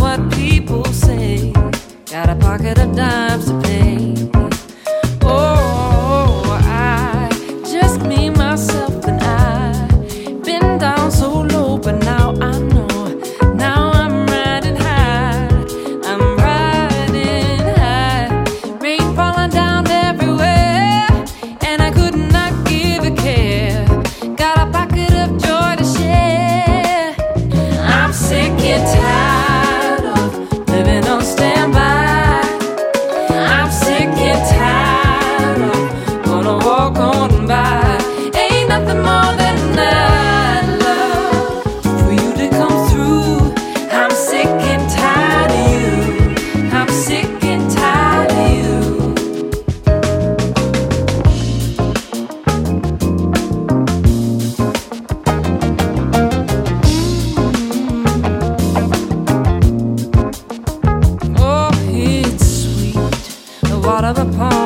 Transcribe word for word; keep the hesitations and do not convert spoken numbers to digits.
what people say. Got a pocket of dimes to pay. Oh, I just me, myself, and I. Been down so low, but now I know. Now I'm riding high. I'm riding high. Rain falling down everywhere, and I could not give a care. Got a pocket of joy to share. I'm sick and tired of living on standby. I'm sick and tired of gonna walk on by. Ain't nothing more than I love for you to come through. I'm sick and tired of you. I'm sick and tired of you. Oh, it's sweet, the water upon